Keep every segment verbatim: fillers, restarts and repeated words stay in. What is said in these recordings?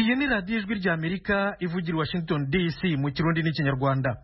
iyi ni radiyo ijwi rya Amerika ivugira Washington D C mu kirundi n'ikinyarwanda.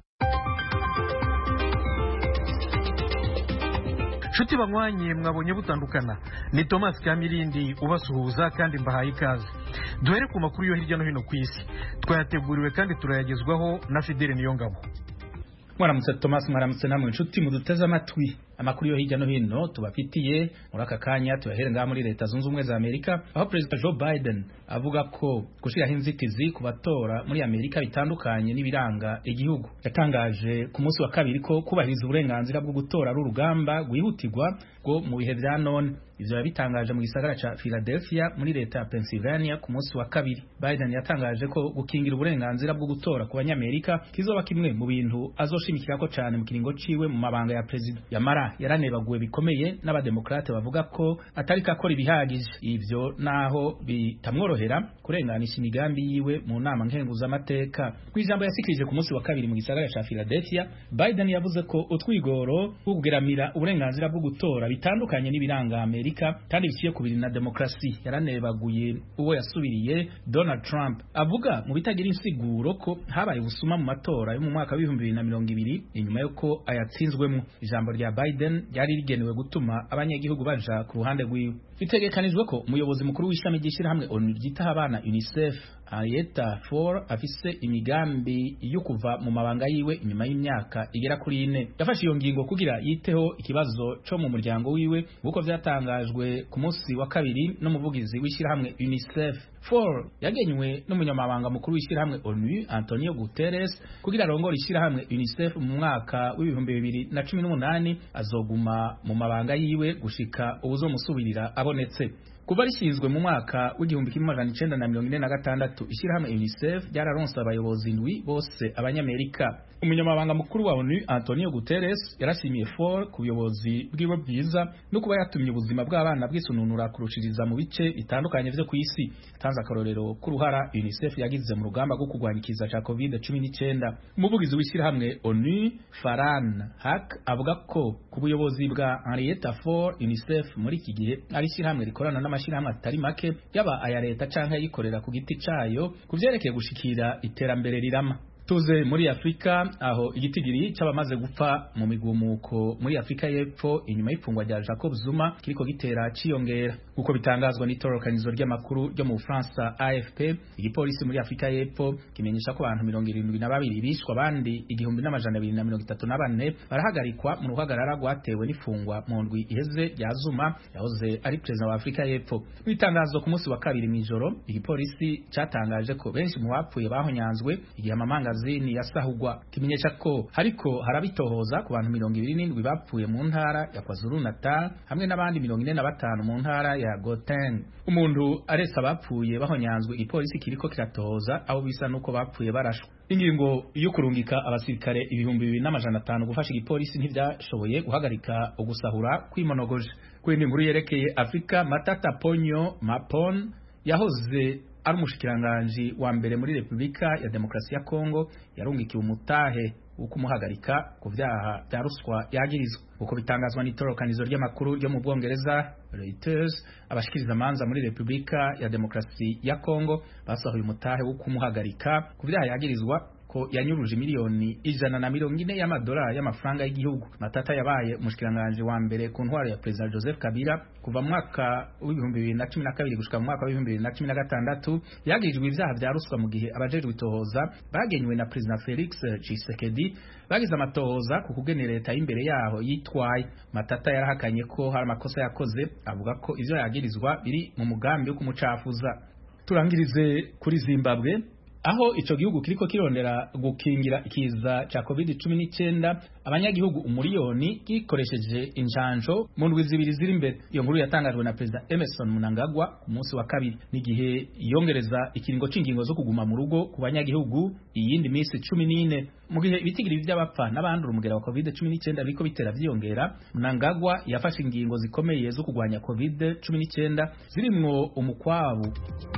Nshuti banywanyi mwabonye butandukana, ni Thomas Kamirindi ubasuhuza kandi mbahaye ikaze. Duhere ku makuru yo hirya no hino ku isi, twayateguriwe kandi turayagezwaho na Fidele Niyongabo. Mwaramutse Thomas, mwaramutse namwe nshuti muduteze amatwi. Amakuru yo hirya no hino tubafitiye muri aka kanya tuyahere ngaha muri Leta Zunze Ubumwe za Amerika, aho President Joe Biden avuga ko gushiraho inzitizi ku batora muri Amerika bitandukanye n'ibiranga igihugu. Yatangaje ku munsi wa kabiri ko kubahiriza uburenganzira bwo gutora ari urugamba rwihutirwa bwo mu bihe vya none. Ivyo yabitangaje mu gisagara ca Philadelphia muri leta ya Pennsylvania ku munsi wa kabiri. Biden yatangaje ko gukingira uburenganzira bwo gutora ku banyamerika kizoba kimwe mu bintu azoshimikirako cyane mu kiringo ciwe mu mabanga ya president. Yamara yaranebaguwe bikomeye n'abademokrate bavuga ko atari kakora ibihagije. Ivyo naho bitamworohera kurenganisha imigambi yiwe mu nama nkenguza amateka. Kwijambo yasikirije ku munsi wa kabiri mu gisagara ca Philadelphia, Biden yavuze ko utwigoro bwo kugeramira uburenganzira bwo gutora bitandukanye n'ibiranga Amerika kandi biciye kubiri na demokrasi. Yaranebaguye uwo yasubiriye Donald Trump avuga mu bitagira insiguro ko habaye ubusuma mu matora yo mu mwaka wa ibihumbi bibiri na mirongo ibiri inyuma yuko ayatsinzwemo. Ijambo rya Biden ryari rigenewe gutuma abanyagihugu baja ku ruhande rwiwe. Bitegekanijwe ko umuyobozi mukuru w'ishami ry'ishirahamwe ONU ryitaho abana UNICEF Henrietta Fore afise imigambi yo kuva mu mabanga yiwe inyuma y'imyaka igera kuri ine. Yafashe iyo ngingo kugira yiteho ikibazo co mu muryango wiwe buko vyatangajwe ku munsi wa kabiri n'umuvugizi w'ishirahamwe UNICEF. Fore yagenywe n'umunyamabanga mukuru w'ishirahamwe ONU Antonio Guterres kugira arongore ishirahamwe UNICEF mu mwaka w'ibihumbi bibiri na cumi n'umunani. Azoguma mu mabanga yiwe gushika ubuzomusubirira abonetse. Kuva rishinzwe mu mwaka w'igihumbi kimwe magana icenda na mirongo ine na gatandatu, ishirahamwe UNICEF ryararonse abayobozi ndwi bose abanyamerika. Umunyamabanga mukuru wa ONU Antonio Guterres yarashimiye Fore ku buyobozi bwiwe bwiza no kuba yatumye ubuzima bw'abana bwisununura kurushiriza mu bice bitandukanye vyo kw'isi. Tanza akarorero k'uruhara UNICEF yagize mu rugamba rwo kurwanya ikiza ca covid cumi n'icenda. Umuvugizi w'ishirahamwe ONU Farhan Haq avuga ko ku buyobozi bwa Henrietta Fore UNICEF muri iki gihe ari ishirahamwe rikorana n'amashirahamwe atari make yaba aya leta canke yikorera ku giti cayo kuvyerekeye gushikira iterambere rirama. Tuze muri Afrika, aho igitigiri c'abamaze gupfa mu migumuko muri Afrika y'Epfo inyuma y'ifungwa rya Jacob Zuma kiriko gitera ciyongera. Uko bitangazwa n'itorokanizo ry'amakuru ryo mu Fransa A F P, igipolisi muri Afrika y'Epfo kimenyesha ko abantu mirongo irindwi na babiri bishwa, abandi igihumbi n'amajana abiri na mirongo itatu na bane barahagarikwa mu ruhagarara rwatewe n'ifungwa mu ndwi iheze rya Zuma yahoze ari president wa Afrika y'Epfo. Bitangazo ku munsi wa kabiri mw'ijoro, igipolisi catangaje ko benshi mu bapfuye bahonyanzwe igihe amamanga zini yasahugwa. Kimenyesha ko hariko harabitohoza ku bantu mirongo ibiri n'indwi bapfuye mu ntara ya KwaZulu Natal hamwe n'abandi mirongo ine na batanu mu ntara ya Gauteng. Umuntu aresa bapfuye bahonyanzwe, igipolisi kiriko kiratohoza abo bisa nuko bapfuye barashwe. Ingingo yo kurungika abasirikare ibihumbi bibiri n'amajana atanu gufasha igipolisi ntivyashoboye guhagarika ugusahura kwimonogoje. Kuri inkuru yerekeye Afrika, Matata Ponyo Mapon yahoze ari umushikiranganji wa mbere muri Republika ya Demokrasi ya Kongo yarungikiwe umutahe ukumuhagarika ku vyaha vya ruswa yagirizwa. Uko bitangazwa n'itorokanizo ry'amakuru ryo mu Bwongereza Reuters, abashikiriza manza muri Republika ya Demokrasi ya Kongo basahuye umutahe ukumuhagarika ku vyaha yagirizwa ko yanyuruje miliyoni ijana na mirongo ine y'amadolari y'amafaranga y'igihugu. Matata yabaye umushikiranganje wa mbere ku ntwaro ya President Joseph Kabila kuva mu mwaka w'ibihumbi bibiri na cumi na kabiri gushika mu mwaka w'ibihumbi bibiri na cumi na gatandatu. Yagirijwe ivyaha vya ruswa mu gihe abajejwe itohoza bagenywe na President Felix Tshisekedi bagize amatohoza ku kugenera leta y'imbere yaho yitwaye. Matata yarahakanye ko hari amakosa yakoze, avuga ko ivyo yagirizwa biri mu mugambi wo kumucafuza. Turangirize kuri Zimbabwe, aho ico gihugu kiriko kirondera gukingira ikiza ca covid cumi n'icenda. Abanyagihugu umuriyoni gikoresheje injanjo mu ndwi zibiri ziri imbere. Iyo nkuru yatangajwe na President Emerson Mnangagwa ku munsi wa kabiri, n'igihe yongereza ikiringo c'ingingo zo kuguma mu rugo ku banyagihugu iyindi minsi cumi n'ine. Mu gihe ibitigiri vy'abapfa n'abandura umugera wa covid cumi n'icenda biriko bitera vyiyongera, Mnangagwa yafashe ingingo zikomeye zo kugwanya covid cumi n'icenda zirimwo umukwabu.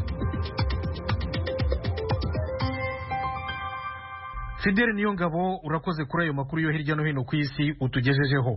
Fidele Niyongabo, urakoze kuri ayo makuru yo hirya no hino ku isi utugejejeho.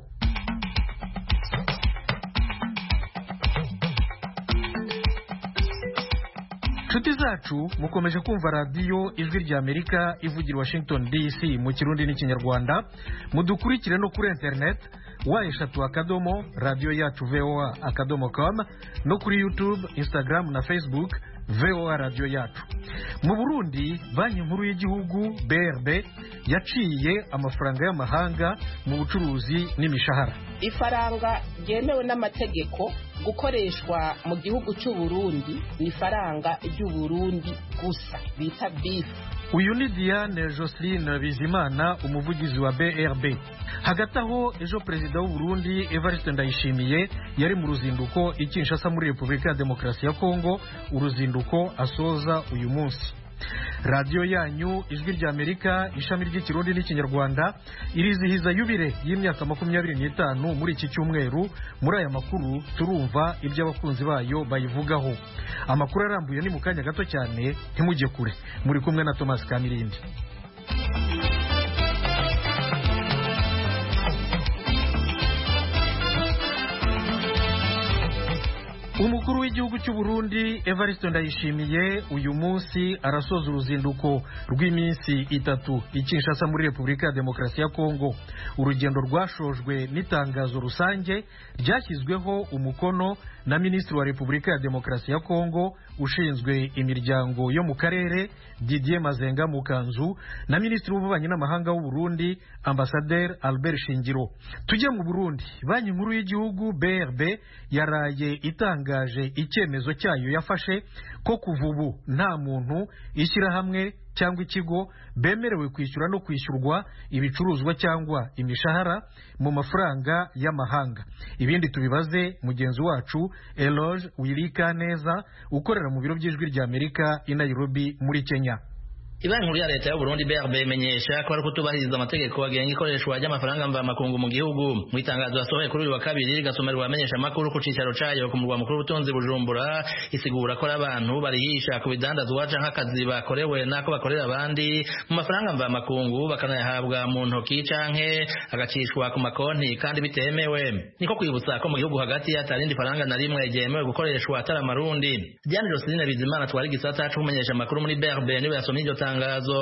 nshuti zacu mukomeje kumva radiyo ijwi rya Amerika ivugira Washington D C mu kirundi n'ikinyarwanda. Mudukurikire no kuri internet wa eshatu akadomo radio yacu voa akadomo com no kuri YouTube, Instagram na Facebook voa radio yacu. Mu Burundi banki nkuru y'igihugu B R B yaciye amafaranga y'amahanga mu bucuruzi n'imishahara. Ifaranga ryemewe n'amategeko gukoreshwa mu gihugu cy'u Burundi ni faranga ry'u Burundi gusa bita beef. Uyu ni Diane Joseline Bizimana, umuvugizi wa B R B. Hagati aho ejo perezida w'u Burundi Evariste Ndayishimiye yari mu ruzinduko i Kinshasa muri Repubulika ya Demokarasi ya Kongo, uruzinduko asoza uyu munsi. Radio yanyu ijwi rya Amerika ishami ry'ikirundi n'ikinyarwanda irizihiza yubire y'imyaka makumyabiri n'itanu muri iki cyumweru. Muri aya makuru turumva ibyo abakunzi bayo bayivugaho. Amakuru arambuye ni mu kanya gato cyane, ntimujye kure. Muri kumwe na Thomas Kamirindi. Umukuru w'igihugu cy'u Burundi Evariste Ndayishimiye uyu munsi arasoza uruzinduko rw'iminsi itatu i Kinshasa muri Repubulika ya Demokarasi ya Kongo. Urugendo rwashojwe n'itangazo rusange ryashyizweho umukono na Minisitiri wa Repubulika ya Demokarasi ya Kongo ushinzwe imiryango yo mu karere Didier Mazenga Mukanzu na Minisitiri w'ububanyi n'amahanga w'u Burundi Ambassadeur Albert Shingiro. Tujye mu Burundi, banki nkuru y'igihugu B R B yaraye itangaje icyemezo cyayo yafashe ko kuva ubu nta muntu ishyirahamwe cyangwa ikigo bemerewe kwishyura no kwishyurwa ibicuruzwa cyangwa imishahara mu mafaranga y'amahanga. Ibindi tubibaze mugenzi wacu Eloge Wirikaneza ukorera mu biro by'ijwi rya Amerika i Nairobi muri Kenya. Ibanki nkuru ya leta y'u Burundi B R B imenyesha ko ari kutubahiriza amategeko agenga ikoreshwa ry'amafaranga mva makungu mu gihugu. Mu itangazo yasohoye kuri uyu wa kabiri gasomerwa amenyesha makuru ku cicaro cayo ku murwa mukuru w'ubutunzi Bujumbura, isigura ko abantu barihisha ku bidandazwa canke akazi bakorewe nako bakorera abandi mu mafaranga mva makungu bakanayahabwa mu ntoki canke agacishwa ku makonti kandi bitemewe. Niko kwibutsa ko mu gihugu hagati atarindi faranga na rimwe ryemewe gukoreshwa atari amarundi. Diane Joseline Bizimana twari gisata cyo kumenyesha makuru muri B R B niwe yasomye iryo tangazo.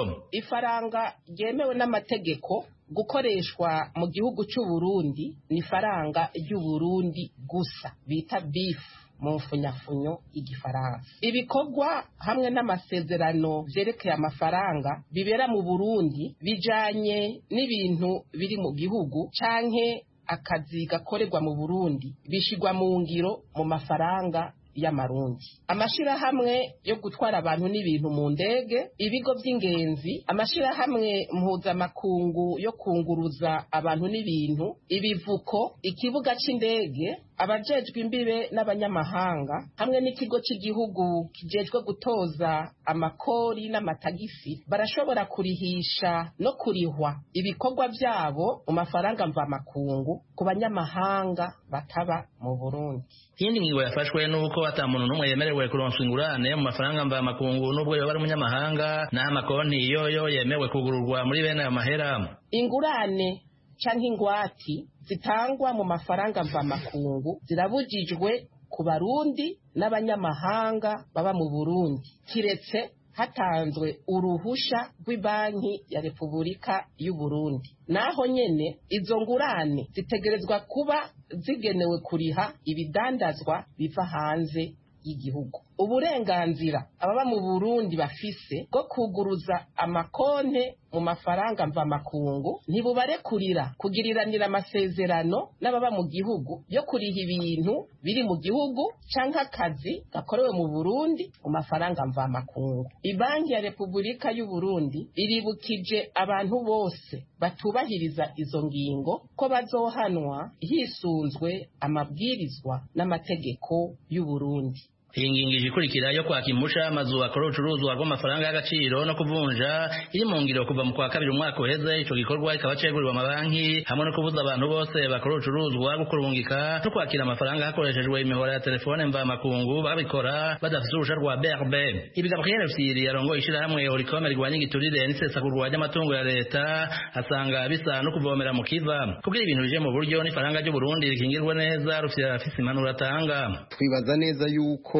Ifaranga ryemewe n'amategeko gukoreshwa mu gihugu cy'u Burundi ni faranga ry'u Burundi gusa bita beef mu mfunyafunyo y'igifaransa. Ibikorwa hamwe n'amasezerano vyerekeye amafaranga bibera mu Burundi bijanye n'ibintu biri mu gihugu canke akazi gakorerwa mu Burundi bishigwa mu ngiro mu mafaranga y'amarundi. Amashirahamwe yo gutwara abantu n'ibintu mu ndege, ibigo by'ingenzi, amashirahamwe mpuzamakungu yo kunguruza abantu n'ibintu, ibivuko, ikibuga c'indege, abajejwe imbibe n'abanyamahanga hamwe n'ikigo cy'igihugu kijejwe gutoza amakori n'amatagisi barashobora kurihisha no kurihwa ibikorwa byabo mu mafaranga mva makungu ku banyamahanga bataba mu Burundi. Iyindi ngingo yafashwe nuko ata muntu n'umwe yemerewe kuronswa ingurane mu mafaranga mva makungu nubwo yoba ari umunyamahanga na amakonti yoyo yemewe kugururwa muri bene ayo mahera. Ingurane canke ingwati zitangwa mu mafaranga mva makungu zirabujijwe ku Barundi n'abanyamahanga baba mu Burundi kiretse hatanzwe uruhusha rw'ibanki ya Repubulika y'u Burundi. Naho nyene izo ngurane zitegerezwa kuba zigenewe kuriha ibidandazwa biva hanze y'igihugu. Uburenganzira ababa mu Burundi bafise bwo kuguruza amakonte mu mafaranga mva makungu ntibubarekurira kugiriranira amasezerano n'ababa mu gihugu yo kuriha ibintu biri mu gihugu canke akazi gakorewe mu Burundi mu mafaranga mva makungu. Ibanki ya Repubulika y'u Burundi iribukije abantu bose batubahiriza izo ngingo ko bazohanwa hisunzwe amabwirizwa n'amategeko y'u Burundi. Iyi ngingo ikurikira yo kwaka impusha amazu akora ubucuruzwa bw'amafaranga y'agaciro no kuvunja iri mu ngiro kuva mu kwa kabiri umwaka uheze. Ico gikorwa kikaba cegurirwa amabanki hamwe no kubuza abantu bose bakora ubucuruzwa gukurungika no kwakira amafaranga hakoreshejwe imihora ya telefone mva makungu babikora badafite uruhusha rwa B R B. Ibi Gabriel Fsiri yarongoye ishirahamwe Oricom rigwanya igiturire n'isesagurwa ry'amatungo ya leta asanga bisa no kuvomera mu kiva kugira ibintu bije mu buryo n'ifaranga ry'u Burundi rikingirwe neza rufite afise impanuro atanga. Twibaza neza yuko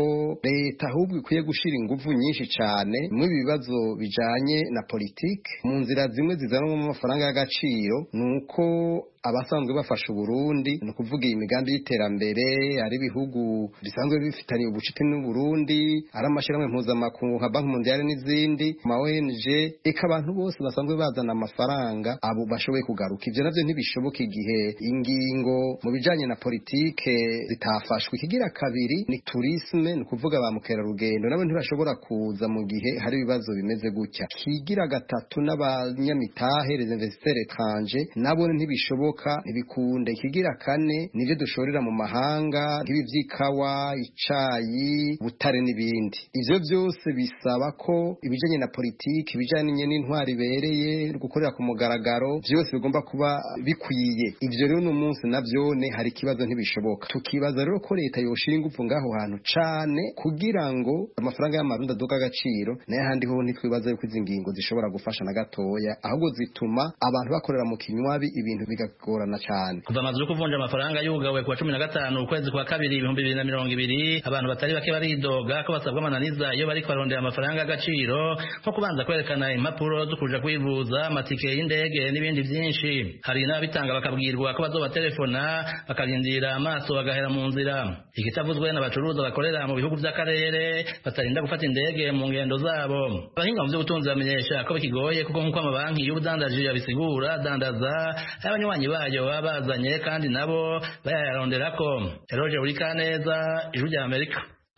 leta ahubwo ikwiye gushira ingufu nyinshi cyane mu bibazo bijanye na politike. Mu nzira zimwe zizanwa mu mafaranga y'agaciro nuko abasanzwe bafasha Uburundi no kuvuga imigambi y'iterambere ari bihugu bisanzwe bifitanye ubucuti n'u Burundi, ari amashiramwe mpuzamakungu nka Banki Mondiale n'izindi ma O N G, eka abantu bose basanzwe bazana amafaranga abo bashoboye kugaruka. Ivyo navyo ntibishoboka igihe ingingo mu bijanye na politike zitafashwe. Ikigira kabiri ni tourisme, no kuvuga ba mukerarugendo nabo ntibashobora kuza mu gihe hari ibibazo bimeze gutya. Kigira gatatu n'abanyamitahe les investisseurs étrangers nabo ntibishoboka ntibikunde. Ikigira kane nivyo dushorera mu mahanga nk'ibi vy'ikawa, icayi, butare n'ibindi. Ivyo byose bisaba ko ibijanye na politiki, ibijanye n'intwari ibereye, gukorera ku mugaragaro, byose bigomba kuba bikwiye. Ivyo rero no munsi navyone hari kibazo ntibishoboka. Tukibaza rero ko leta yoshira ingufu ngaho hantu cane kugira ngo amafaranga y'amarundi aduka agaciro, naye handi ho ntitwibaza yuko izi ngingo zishobora gufasha na gatoya, ahubwo zituma abantu bakorera mu kinywabi ibintu bigagorana cyane. Kuva amazu yo kuvunja amafaranga yugawe kuwa cumi na gatanu ukwezi kwa kabiri ibihumbi bibiri na mirongo ibiri, abantu batari bake baridoga ko basabwa amananiza iyo bari kwarondera amafaranga y'agaciro, nko kubanza kwerekana impapuro zo kuja kwivuza, amatike y'indege n'ibindi byinshi. Hari n'abitanga bakabwirwa ko bazobaterefona bakarindira amaso bagahera mu nzira. Ikitavuzwe n'abacuruza bakorera mu bihugu by'akarere batarinda gufata indege mu ngendo zabo. Abahinga mu by'ubutunzi bamenyesha ko bikigoye kuko nk'uko amabanki y'ubudandaji yabisigura, dandaza abanywanyi bayo babazanye kandi nabo bayaronderako. Eroje uri kaneza, Ijwi rya Amerika.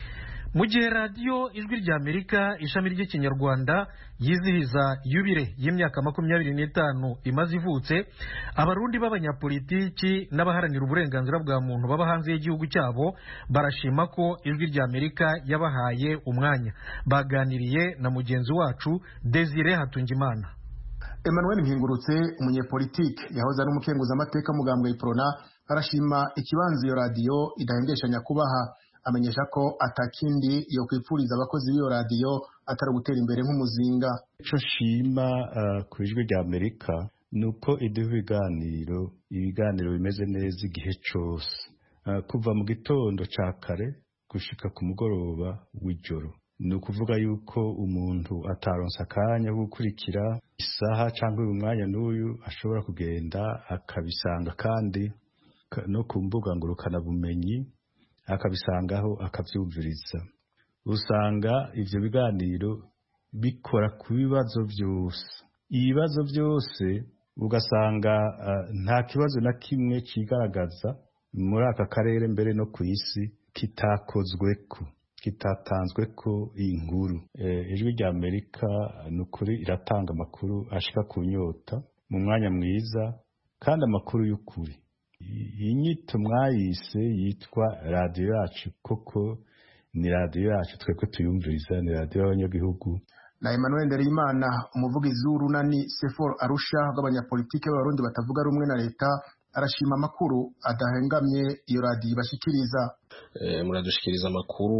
Mu gihe radiyo Ijwi rya Amerika ishami ry'ikinyarwanda yizihiza yubire y'imyaka makumyabiri n'itanu imaze ivutse, abarundi b'abanyapolitiki n'abaharanira uburenganzira bwa muntu baba hanze y'igihugu cyabo barashima ko Ijwi rya Amerika yabahaye umwanya. Baganiriye na mugenzi wacu Desire Hatungimana. Emmanuel Nkingurutse, umunyepolitike yahoze ari umukenguzamateka mugambwe Iprona, arashima ikibanza iyo radiyo idahengeshanya kubaha. Amenyesha ko atakindi yo kwipfuriza abakozi b'iyo radiyo atari gutera imbere nk'umuzinga. Ico shima uh, ku Ijwi rya Amerika nuko iduha ibiganiro ibiganiro bimeze neza igihe cose, uh, kuva mu gitondo ca kare gushika ku mugoroba w'ijoro. Ni ukuvuga yuko umuntu ataronsa akanya ko gukurikira isaha cyangwa uyu mwanya n'uyu ashobora kugenda akabisanga, kandi no ku mbuga ngurukana bumenyi akabisangaho akabyumviriza. Usanga ivyo biganiro bikora ku bibazo byose, ibibazo byose ugasanga uh, nta kibazo na kimwe kigaragaza muri aka karere mbere no ku isi kitakozweko kitatanzwe ko inkuru. Eh, Ijwi rya Amerika nukuri iratanga amakuru ashika ku nyota mu mwanya mwiza kandi amakuru y'ukuri. Inyito mwayise yitwa radio yacu, koko ni radio yacu twebwe tuyumviriza, ni radio y'abanyagihugu. Na Emmanuel Ndereyimana, umuvugizi w'urunani Sefor Arusha rw'abanyapolitike b'abarundi batavuga rumwe na leta, arashima amakuru adahengamye iyo radiyo bashikiriza. E, muradushikiriza amakuru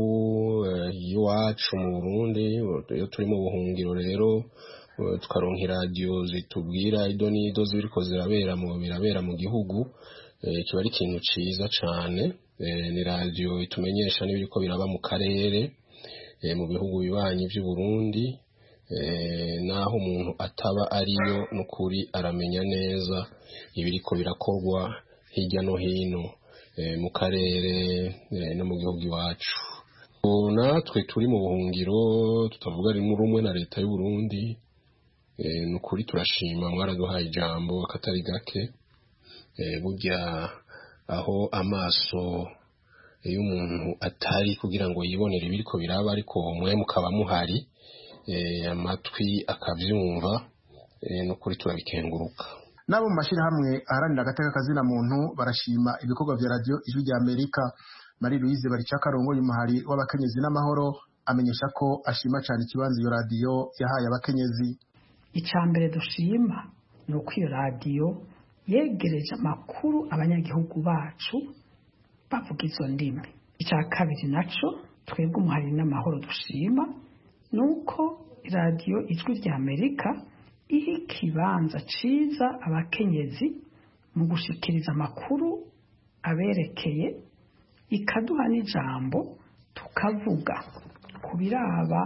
y'iwacu e, mu Burundi. Iyo turi mu buhungiro rero e, tukaronka iradiyo zitubwira ido n'ido ziriko zirabera mu birabera mu gihugu, e, kiba ari ikintu ciza cane. E, ni radiyo itumenyesha n'ibiriko biraba mu karere, e, mu bihugu bibanyi by'u Burundi. E, naho umuntu ataba ariyo n'ukuri aramenya neza ibiriko birakorwa hirya no hino e, mu karere e, no mu gihugu iwacu. Natwe turi mu buhungiro tutavuga rimwe rumwe na leta y'u Burundi, e, n'ukuri turashima mwaraduhaye ijambo akatari gake. E, burya aho amaso y'umuntu atari kugira ngo yibonere ibiriko biraba, ariko mwe mukaba muhari, E, amatwi akavyumva, e, no kuri turabikenguruka. Nabo mu mashirahamwe aharanira agateka kazina muntu barashima ibikorwa vya radio Ijwi rya Amerika. Marie Louise Baricakarongo y'umuhari w'abakenyezi n'amahoro amenyesha ko ashima cyane ikibanza iyo radio yahaye abakenyezi. Icambere dushima no ko iyo radio yegereje amakuru abanyagihugu bacu bavuga izo ndimi. Icya kabiri naco twebwe umuhari n'amahoro dushima nuko radio Ijwi rya Amerika iha ikibanza ciza abakenyezi mu gushikiriza amakuru aberekeye, ikaduha n'ijambo tukavuga ku biraba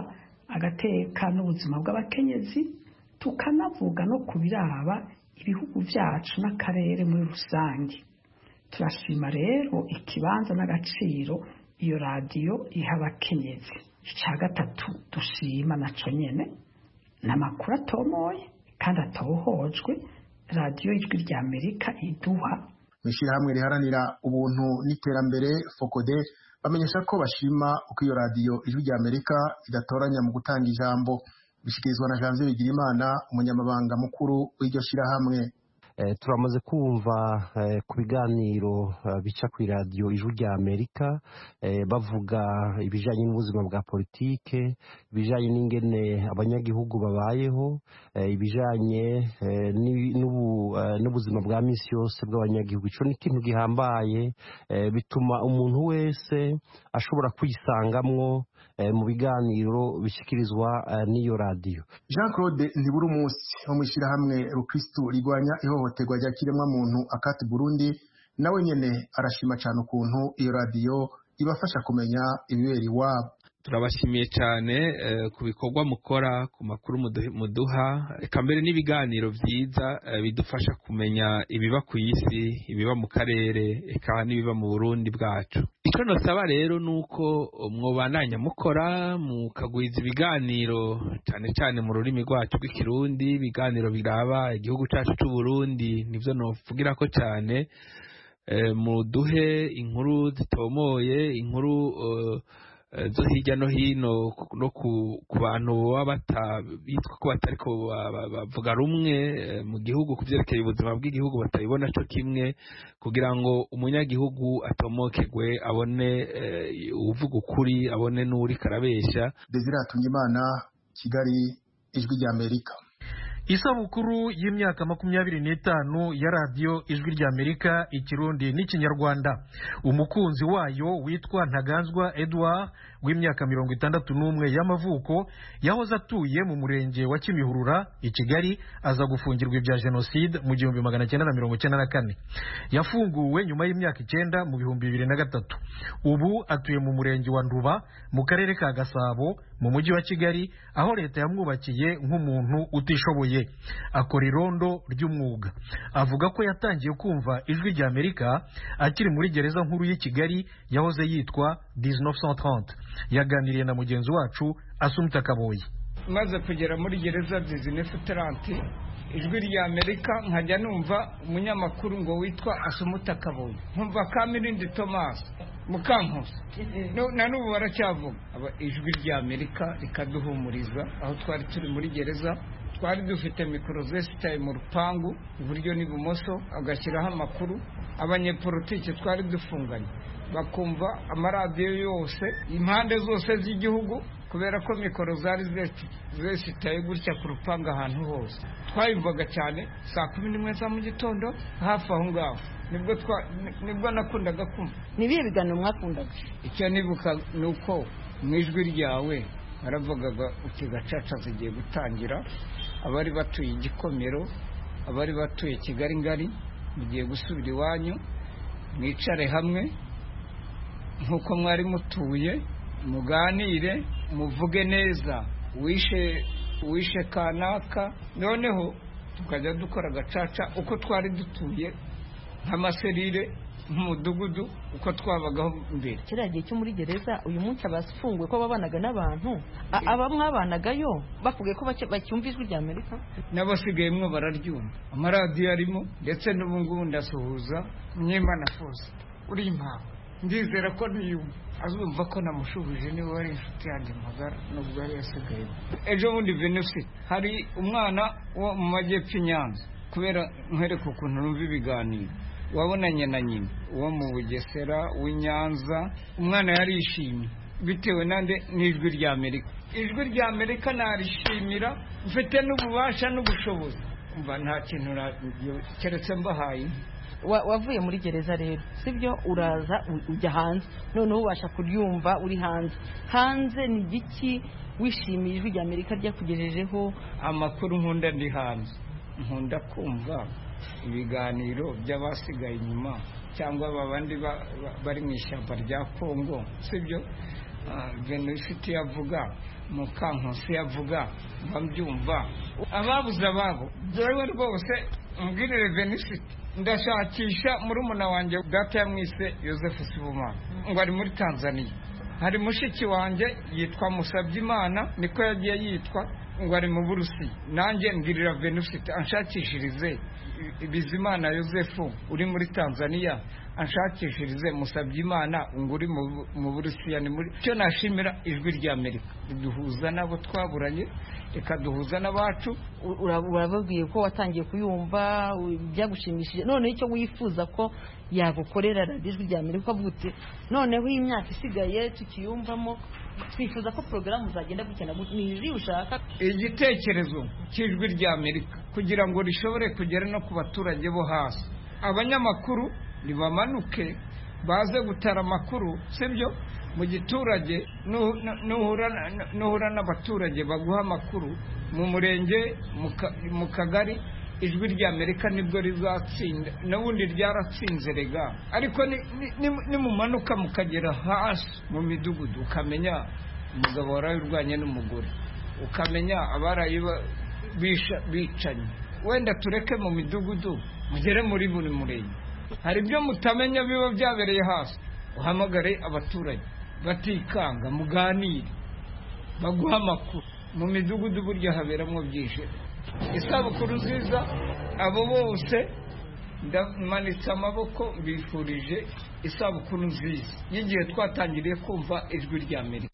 agateka n'ubuzima bw'abakenyezi, tukanavuga no ku biraba ibihugu byacu n'akarere muri rusange. Turashima rero ikibanza n'agaciro iyo radiyo iha abakenyezi. Icya gatatu dushima naco nyene n'amakuru atomoye kandi atohojwe radiyo ijwi rya Amerika iduha. Mw'ishirahamwe riharanira ubuntu n'iterambere Fokode bamenyesha ko bashima uko iyo radiyo ijwi rya Amerika idatoranya mu gutanga ijambo. Bishikirizwa na Janvier Bigirimana, umunyamabanga mukuru w'iryo shirahamwe. Eh, turamaze kumva eh, ku biganiro eh, bica ku radio ijwi rya Amerika eh, bavuga ibijanye n'ubuzima bwa politike, ibijanye n'ingene abanyagihugu babayeho, eh, ibijanye eh, n'ubuzima bwa misi yose bw'abanyagihugu. Ico ni ikintu gihambaye, eh, bituma umuntu wese ashobora kwisangamwo eh, mu biganiro bishikirizwa eh, n'iyo radio. Jean Claude Ndiburumusi wo mw'ishirahamwe Rukristo rigwanya ihohoterwa rya kiremwa muntu akati Burundi, nawe nyene arashima cyane ukuntu iyo radio ibafasha kumenya ibibera iwabo. Turabashimiye cyane eh, ku bikorwa mukora, ku makuru muduha, eka mbere n'ibiganiro vyiza eh, bidufasha kumenya ibiba ku isi, ibiba mu karere, eka n'ibiba mu Burundi bwacu. Ico nosaba rero nuko mwobandanya mukora mukagwiza ibiganiro cyane cyane mu rurimi rwacu rw'ikirundi, ibiganiro biraba igihugu cyacu cy'u Burundi, nivyo novugira ko cyane. Eh, muduhe inkuru zitomoye, inkuru uh, zo hirya no hino no ku bantu baba bitwa ko batariko bavuga rumwe mu gihugu ku vyerekeye ubuzima bw'igihugu, batabibona co kimwe, kugira ngo umunyagihugu atomokegwe, abone uvuga ukuri, abone n'uri karabesha. Desire Hatungimana, Kigali, ijwi rya Amerika. Isabukuru y'imyaka makumyabiri n'itanu ya radiyo ijwi rya Amerika ikirundi n'ikinyarwanda. Umukunzi wayo witwa Ntaganzwa Edouard w'imyaka mirongo itandatu n'umwe y'amavuko yahoze atuye mu murenge wa Kimihurura i Kigali, aza gufungirwa ibya jenoside mu gihumbi magana cyenda na mirongo cyenda na kane. Yafunguwe nyuma y'imyaka icyenda mu bihumbi bibiri na gatatu. Ubu atuye mu murenge wa Nduba mu karere ka Gasabo mu mujyi wa Kigali, aho leta yamwubakiye nk'umuntu utishoboye. Akora irondo ry'umwuga. Avuga ko yatangiye kumva ijwi rya Amerika akiri muri gereza nkuru y'i Kigali yahoze yitwa dix-neuf cent trente. Yaganiriye na mugenzi wacu Asumta Kaboyi. Maze kugera muri gereza dix-neuf cent trente, ijwi rya Amerika nkajya numva umunyamakuru ngo witwa Asumta Kaboyi, nkumva Kamirindi Thomas Mukankusi, na n'ubu baracyavuga. Ijwi rya Amerika rikaduhumuriza aho twari turi muri gereza. Twari dufite mikoro zesitaye mu rupangu iburyo n'ibumoso, agashyiraho amakuru. Abanyepolitike twari dufunganye bakumva amaradiyo yose impande zose z'igihugu, kubera ko mikoro zari zesitaye gutya ku rupanga ahantu hose. Twayumvaga cyane saa kumi n'imwe za mu gitondo hafi aho ngaho, nibwo nibwo nakundaga kumva. Nibihe biganiro mwakundaga? Icyo nibuka ni uko mu ijwi ryawe baravugaga uti gacaca zigiye gutangira, abari batuye Igikomero, abari batuye Kigali ngari mugiye gusubira iwanyu, mwicare hamwe nkuko mwari mutuye, muganire, muvuge neza wishe wishe kanaka. Noneho tukajya dukora gacaca uko twari dutuye nk'amaserire nk'umudugudu uko twabagaho mbere. Kiriya gihe cyo muri gereza uyu munsi abafunguye ko babanaga n'abantu, aba mwabanagayo bavuge ko bacyumva ijwi rya Amerika, n'abasigaye mwe bararyumva. Amaradiyo arimo, ndetse n'ubu ngubu ndasuhuza Munyemana Fose uri impamvu, ndizera ko niyumva azumva ko namushuhuje, niwe wari inshuti yanjye magara nubwo yari yasigaye. Ejo bundi Venusi hari umwana wo mu majyepfo i Nyanza, kubera nkwereka ukuntu numva ibiganiro, wabonanye na nyina uwo mu Bugesera w'i Nyanza. Umwana yarishimye bitewe nande n'ijwi rya Amerika. Ijwi rya Amerika narishimira, mfite n'ububasha n'ubushobozi, umva nta kintu keretse mbahaye. Wavuye muri gereza rero sibyo, uraza ujya hanze, none ubasha kuryumva uri hanze. Hanze ni giki wishimiye ijwi rya Amerika ryakugejejeho? Amakuru nkunda ndi hanze, nkunda kumva ibiganiro by'abasigaye inyuma cyangwa babandi bari mu ishyamba rya Kongo, sibyo. Venuste yavuga Mukankusi yavuga mbyumva ababuze ababo jewe rwose mbwirire Venuste ndashakisha muri umuna wanjye data yamwise Joseph Sibomana ngo ari muri Tanzania. Hari mushiki wanjye yitwa Musabyimana niko yagiye yitwa ngo ari mu Burusiya. Nanjye mbwirira Venuste anshakishirize Bizimana Joseph uri muri Tanzania, anshakishirize Musabyimana ngo uri mu Burusiya. Ni muri cyo nashimira ijwi rya Amerika duhuza nabo twaburanye ikaduhuza n'abacu. Urababwiye ko watangiye kuyumva byagushimishije, none icyo wifuza ko yagukorera radiyo ijwi rya Amerika bute noneho imyaka isigaye tukiyumvamo, twifuza ko porogaramu zagenda gukena ni iri ushaka. Igitekerezo cy'ijwi rya Amerika kugira ngo rishobore kugera no ku baturage bo hasi, abanyamakuru nibamanuke baze gutara amakuru, sibyo mu giturage nuhura n'abaturage baguha amakuru mu murenge mu kagari. Ijwi rya Amerika nibwo rizatsinda, n'ubundi ryaratsinze rega, ariko nimumanuka mukagera hasi mu midugudu ukamenya umugabo warayurwanye n'umugore, ukamenya abarayi bicanye, wenda tureke mu midugudu mugere muri buri murenge. Hari ibyo mutamenya biba byabereye hasi, uhamagare abaturage batikanga muganire baguha amakuru. Mu midugudu burya haberamo byinshi. Isabukuru nziza abo bose, ndamanitse amaboko mbifurije isabukuru nziza y'igihe twatangiriye kumva ijwi rya Amerika.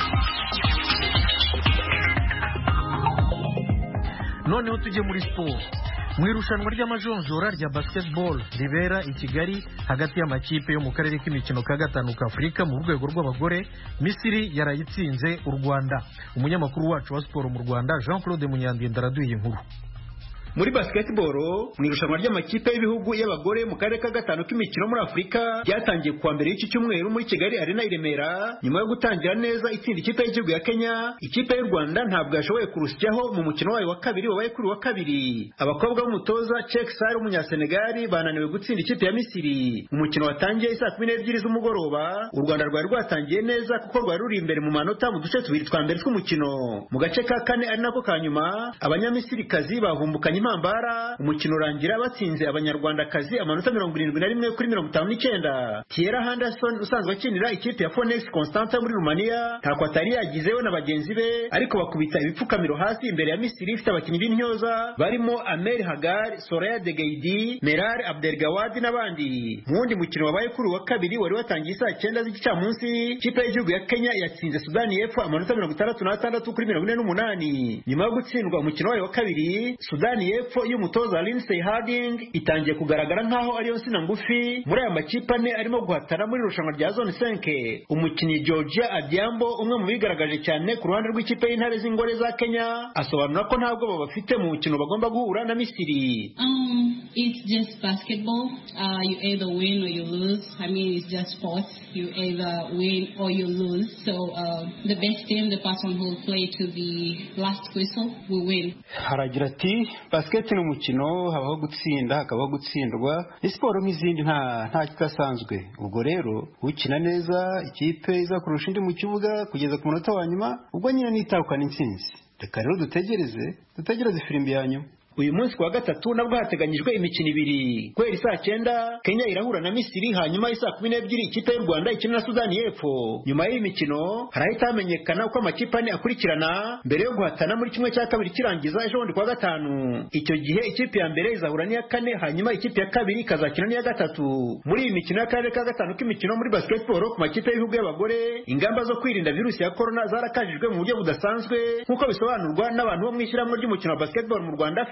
Noneho tujye muri siporo. Mu irushanwa ry'amajonjora rya basketball ribera i Kigali hagati y'amakipe yo mu karere k'imikino ka gatanu ka Afurika mu rwego rw'abagore, Misiri yarayitsinze u Rwanda. Umunyamakuru wacu wa siporo mu Rwanda Jean Claude Munyandinda araduye inkuru. Muri basketball mu irushanwa ry'amakipe y'ibihugu y'abagore mu karere ka gatanu k'imikino muri Afurika ryatangiye kuwa mbere y'iki cyumweru muri Kigali Arena i Remera. Nyuma yo gutangira neza itsinda ikipe y'igihugu ya Kenya, ikipe y'u Rwanda ntabwo yashoboye kurusyaho mu mukino wayo wa kabiri wabaye kuri wa kabiri. Abakobwa b'umutoza Cheikh Sarr w'umunyasenegali bananiwe gutsinda ikipe ya Misiri. Umukino watangiye saa kumi n'ebyiri z'umugoroba. U Rwanda rwari rwatangiye neza kuko rwari ruri imbere mu manota mu duce tubiri twa mbere tw'umukino. Mu gace ka kane ari nako ka nyuma, abanyamisirikazi bavumbukanye impambara, umukino urangira batsinze abanyarwandakazi amanota mirongo irindwi na rimwe kuri mirongo itanu n'icyenda. Thierry Henderson usanzwe akinira ikipe ya Phoenix Constanta muri Rumania ntako atari yagizeho na bagenzi be, ariko bakubita ibipfukamiro hasi imbere ya Misiri ifite abakinnyi b'intyoza barimo Amer Hagar, Soraya Degeidi, Meral Abdelgawad n'abandi. Mu wundi mukino wabaye kuri wa kabiri wari watangiye saa cyenda z'igicamunsi, ikipe y'igihugu ya Kenya yatsinze Sudani y'Epfo amanota mirongo itandatu n'atandatu kuri mirongo ine n'umunani. Nyuma yo gutsindwa umukino wayo wa kabiri, Sudani y'Epfo y'umutoza Lindsey Harding itangiye kugaragara nkaho ariyo nsina ngufi muri aya makipe ane arimo guhatana muri irushanwa rya zone cinq. Umukinnyi Georgia Adiambo, umwe mu bigaragaje cyane ku ruhande rw'ikipe y'intare z'ingore za Kenya, asobanura ko ntabwo baba bafite mu mukino bagomba guhura na Misiri. Um, it's just basketball. Uh, you either win or you lose. I mean, it's just sports. You either win or you lose. So uh, the best team, the person who will play to the last whistle, will win. Haragira ati basket ni umukino, habaho gutsinda hakabaho gutsindwa. Siporo nk'izindi nta nta kidasanzwe. Ubwo rero ukina neza ikipe iza kurusha indi mu kibuga kugeza ku munota wa nyuma, ubwo nyine nitahukana intsinzi. Reka rero dutegereze dutegereze firimbi yanyu. Uyu munsi kwa gatatu nabwo hateganyijwe imikino ibiri. Kweri saa cyenda Kenya irahura na Misiri, hanyuma isaa kumi n'ebyiri ikipe y'u Rwanda ikina na Sudani y'Epfo. Nyuma y'iyi mikino harahita hamenyekana uko amakipe ane akurikirana mbere yo guhatana muri kimwe cya kabiri kirangiza ejo bundi kwa gatanu. Icyo gihe ikipe ya mbere izahura n'iya kane, hanyuma ikipe ya kabiri ikazakina n'iya gatatu. Muri iyi mikino y'akarere ka gatanu k'imikino muri basketball ku makipe y'ibihugu y'abagore, ingamba zo kwirinda virusi ya corona zarakajijwe mu buryo budasanzwe nk'uko bisobanurwa n'abantu bo mu ishyirahamwe ry'umukino wa basketball mu Rwanda.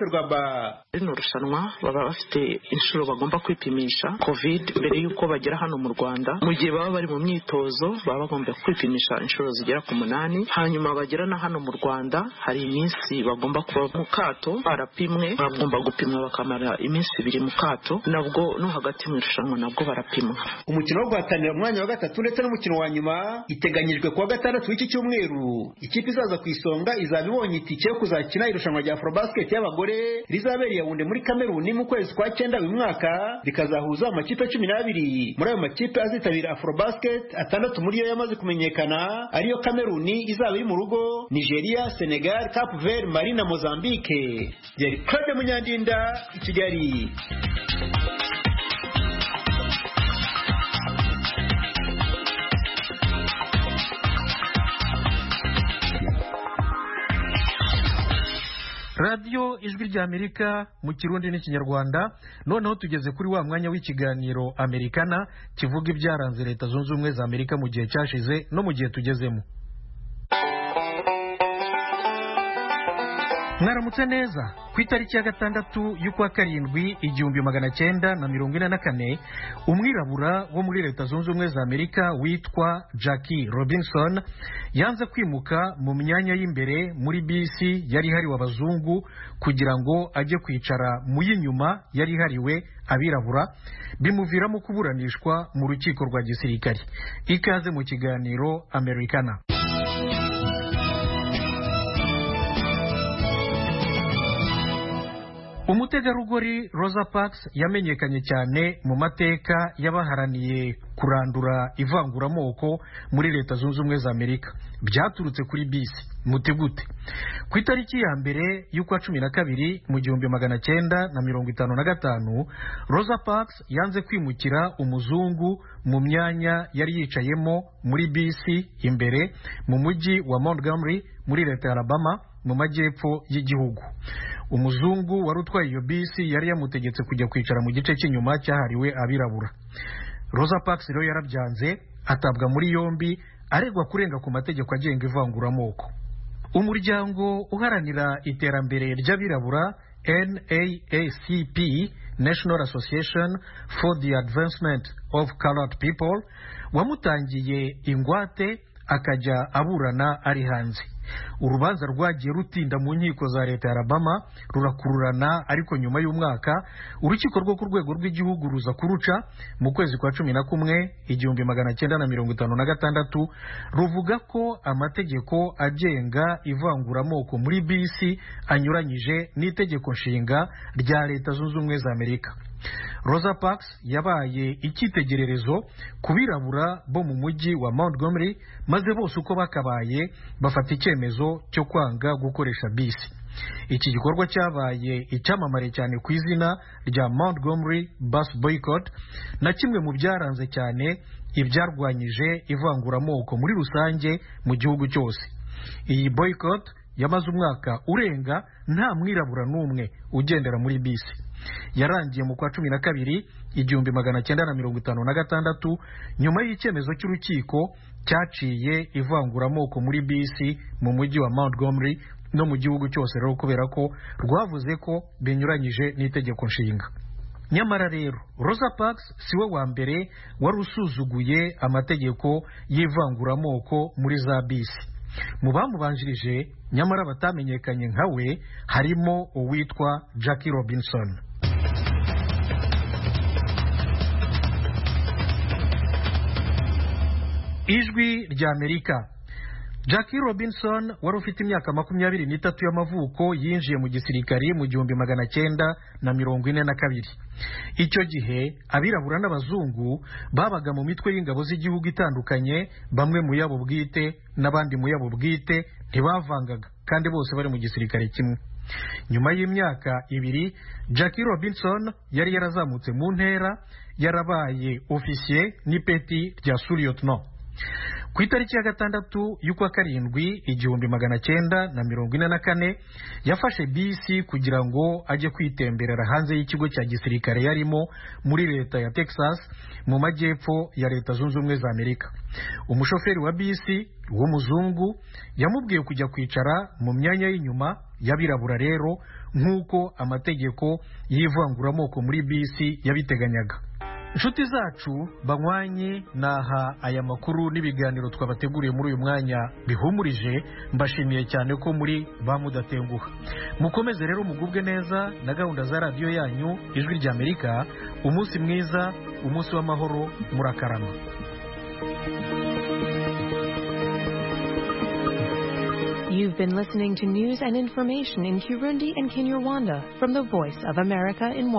Rino rushanwa baba bafite inshuro bagomba kwipimisha covid mbere y'uko bagera hano mu Rwanda. Mu gihe baba bari mu myitozo baba bagomba kwipimisha inshuro zigera ku munani, hanyuma bagera na hano mu Rwanda hari iminsi bagomba kuba mu kato barapimwe, bagomba gupimwa bakamara iminsi ibiri mu kato, nabwo no hagati mu irushanwa nabwo barapimwa. Umukino wo guhatanira umwanya wa gatatu ndetse n'umukino wa nyuma iteganyijwe kuwa gatandatu w'iki cyumweru. Ikipe izaza ku isonga izaba ibonye itike yo kuzakina irushanwa rya Afrobasket y'abagore rizabera Yaounde muri Kameruni mu kwezi kwa cyenda uyu mwaka rikazahuza amakipe cumi n'abiri. Muri ayo makipe azitabira Afrobasket atandatu muri yo yamaze kumenyekana ariyo Kameruni izaba iri mu rugo, Nigeria, Senegal, Cape Verde, Mali na Mozambique. Yari Claude Munyandinda i Kigali. Radio Ijwi ry'Amerika mu Kirundi n'Ikinyarwanda. Noneho tugeze kuri wa mwanya w'ikiganiro Amerikana kivuga ibyaranze Leta Zunze Ubumwe za Amerika mu gihe cyashize no mu gihe tugezemo. Mwaramutse neza. Ku itariki ya gatandatu y'ukwa karindwi igihumbi magana cyenda na mirongo ine na kane umwirabura wo muri Leta Zunze Ubumwe za Amerika witwa Jackie Robinson yanze kwimuka mu myanya y'imbere muri bisi yari hariwe abazungu kugira ngo ajye kwicara mu y'inyuma yari hariwe abirabura, bimuviramo kuburanishwa mu rukiko rwa gisirikare. Ikaze mu kiganiro Amerikana. Umutegarugori Rosa Parks yamenyekanye cyane mu mateka y'abaharaniye kurandura ivanguramoko muri Leta Zunze Ubumwe za Amerika. Byaturutse kuri bisi mutegute. Ku itariki ya mbere y'ukwa cumi na kabiri mu gihumbi magana cyenda na mirongo itanu na gatanu Rosa Parks yanze kwimukira umuzungu mu myanya yari yicayemo muri bisi imbere mu mujyi wa Montgomery muri Leta ya Alabama mu majyepfo y'igihugu. Umuzungu wari utwaye iyo bisi yari yamutegetse kujya kwicara mu gice cy'inyuma cyahariwe abirabura. Rosa Parks rero yarabyanze, atabwa muri yombi, aregwa kurenga ku mategeko agenga ivanguramoko. Umuryango uharanira iterambere ry'abirabura N A A C P, National Association for the Advancement of Colored People, wamutangiye ingwate akajya aburana ari hanze. Urubanza rwagiye rutinda mu nkiko za Leta ya Alabama rurakururana, ariko nyuma y'umwaka urukiko rwo ku rwego rw'igihugu ruza kuruca mu kwezi kwa cumi na kumwe igihumbi magana cyenda na mirongo itanu na gatandatu ruvuga ko amategeko agenga ivanguramoko muri bisi anyuranyije n'itegeko nshinga rya Leta Zunze Ubumwe za Amerika. Rosa Parks yabaye icyitegererezo ku birabura bo mu mujyi wa Montgomery, maze bose uko bakabaye bafata icyemezo cyo kwanga gukoresha bisi. Iki gikorwa cyabaye icyamamare cyane ku izina rya Montgomery Bus Boycott, na kimwe mu byaranze cyane ibyarwanyije ivanguramoko muri rusange mu gihugu cyose. Iyi boycott yamaze umwaka urenga nta mwirabura n'umwe ugendera muri bisi. Yarangiye mu kwa cumi na kabiri igihumbi magana cyenda na mirongo itanu na gatandatu nyuma y'icyemezo cy'urukiko cyaciye ivanguramoko muri bisi mu mujyi wa Montgomery no mu gihugu cyose, rero kubera ko rwavuze ko binyuranyije n'itegeko nshinga. Nyamara rero Rosa Parks siwe wa mbere wari usuzuguye amategeko y'ivanguramoko muri za bisi. Mu bamubanjirije nyamara batamenyekanye nkawe harimo uwitwa Jackie Robinson. Ijwi rya Amerika. Jackie Robinson wari ufite imyaka makumyabiri n'itatu y'amavuko yinjiye mu gisirikari mu gihumbi magana cyenda na mirongo ine na kabiri. Icyo gihe abirabura n'abazungu babaga mu mitwe y'ingabo z'igihugu itandukanye, bamwe mu yabo bwite n'abandi mu yabo bwite, ntibavangaga kandi bose bari mu gisirikare kimwe. Nyuma y'imyaka ibiri Jackie Robinson yari yarazamutse mu ntera, yarabaye ofisiye n'ipeti rya sous-lieutenant. Ku itariki ya gatandatu y'ukwa karindwi igihumbi magana cyenda na mirongo ine na kane yafashe bisi kugira ngo ajye kwitemberera hanze y'ikigo cya gisirikare yarimo muri Leta ya Texas mu majyepfo ya Leta Zunze Ubumwe za Amerika. Umushoferi wa bisi w'umuzungu yamubwiye kujya kwicara mu myanya y'inyuma y'abirabura rero nk'uko amategeko y'ivanguramoko muri bisi yabiteganyaga. Inshuti zacu banywanyi, naha aya makuru n'ibiganiro twabateguriye muri uyu mwanya bihumurije. Mbashimiye cyane ko muri bamudatenguha. Mukomeze rero mugubwe neza na gahunda za radio yanyu Ijwi rya Amerika. Umunsi mwiza, umunsi w'amahoro, murakarama. You've been listening to news and information in Kirundi and Kinyarwanda from the Voice of America in Washington.